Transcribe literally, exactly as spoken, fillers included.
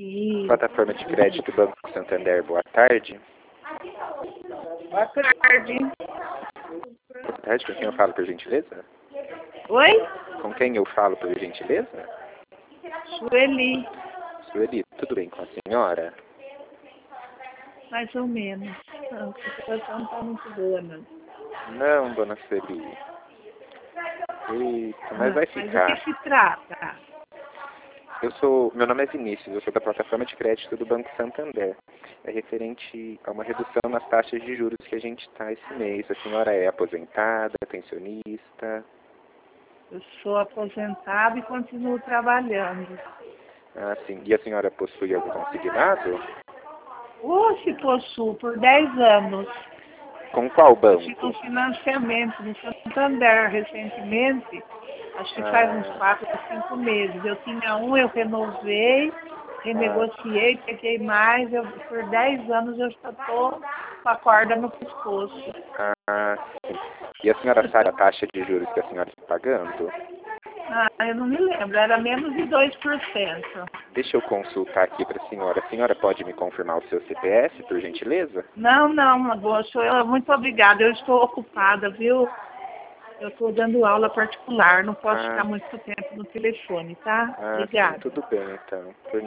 Isso. Plataforma de crédito Banco Santander, boa tarde. Boa tarde. Boa tarde, com quem eu falo, por gentileza? Oi? Com quem eu falo, por gentileza? Sueli. Sueli, tudo bem com a senhora? Mais ou menos. Não, a situação não está muito boa, não. Não, dona Sueli. Eita, mas Não, vai mas ficar. o que se trata? Eu sou, meu nome é Vinícius, eu sou da plataforma de crédito do Banco Santander. É referente a uma redução nas taxas de juros que a gente está esse mês. A senhora é aposentada, pensionista? Eu sou aposentada e continuo trabalhando. Ah, sim. E a senhora possui algum consignado? Hoje possuo por dez anos. Com qual Eu tive um banco? financiamento no Santander recentemente, acho que faz uns Ah, quatro ou cinco meses. Eu tinha um, eu renovei, ah, renegociei, peguei mais, eu, por dez anos eu já estou com a corda no pescoço. ah, sim. E a senhora sabe a taxa de juros que a senhora está pagando? Ah, eu não me lembro, era menos de dois por cento. Deixa eu consultar aqui para a senhora. A senhora pode me confirmar o seu C P F, por gentileza? Não, não, moço, eu, muito obrigada, eu estou ocupada, viu? Eu estou dando aula particular, não posso Ah, ficar muito tempo no telefone, tá? ah, sim, Obrigada. tudo bem então. Por